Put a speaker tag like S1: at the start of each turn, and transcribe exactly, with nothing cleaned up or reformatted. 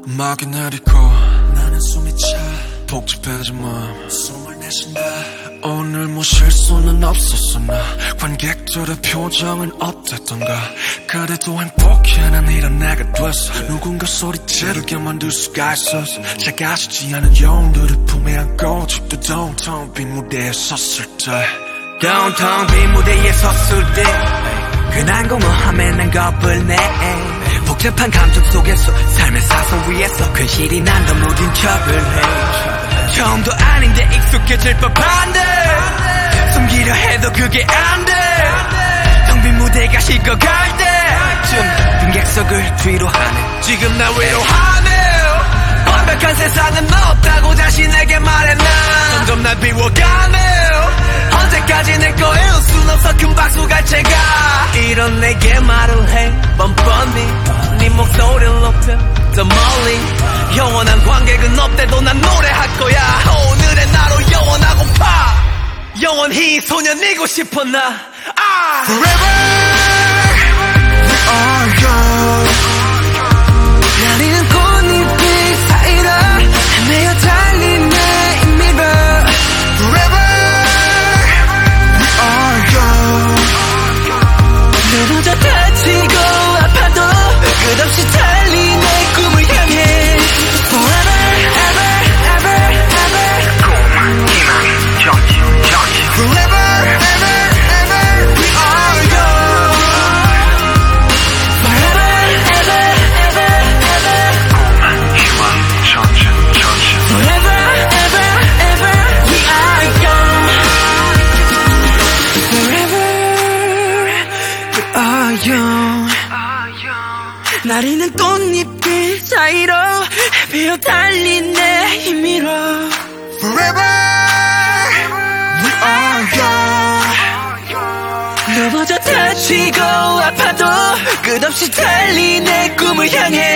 S1: 음악이 내리고 나는 숨이 차 복잡해진 마음 숨을 내쉰다. 오늘 뭐 실수는 없었어. 나 관객들의 표정은 어땠던가. 그래도 행복해 난 이런 내가 됐어. 누군가 소리 지르게 만들 수가 있었어. 작아지지 않은 영웅들을 품에 안고 아직도 downtown 빈 무대에 섰을 때
S2: downtown 빈 무대에 섰을 때 그 난공허함에 난 겁을 내. 복잡한 감정 속에서 삶의 사선 위에서 근실이 난더 무딘 척을 해. 처음도 아닌데 익숙해질 법한데 숨기려 해도 그게 안돼. 텅 빈 무대가 식어갈 때쯤 빈객석을 뒤로 하네. 지금 나 외로워하네. 완벽한 세상은 없다고 자신에게 말해. 난 점점 날 비워가네. 언제까지 내 거일 순 없어. 큰 박수 갈 채가 이런 내게 말을 해. 뻔뻔히 네 목소리를 높여 더 멀리. 영원한 관객은 없대도 난 노래할 거야. 오늘의 나로 영원하고파. 영원히 소년이고 싶어 나. 아!
S1: Forever we are young.
S2: 나리는 꽃잎이 사이로 헤매어 달린 내 임미로.
S1: Forever we are young.
S2: 넘어져 다치고 아파도 끝없이 달린 내 꿈을 향해. Forever ever ever ever
S1: 꿈, 희망, 전진, 전진. Forever ever ever we are young.
S2: Forever ever ever ever
S1: 꿈, 희망, 전진, 전진.
S2: Forever ever ever we are young. Forever we are young. 나리는 꽃잎들 사이로 헤매어 달린 내 힘으로.
S1: Forever we are young.
S2: 넘어져 다치고 아파도 끝없이 달린 내 꿈을 향해.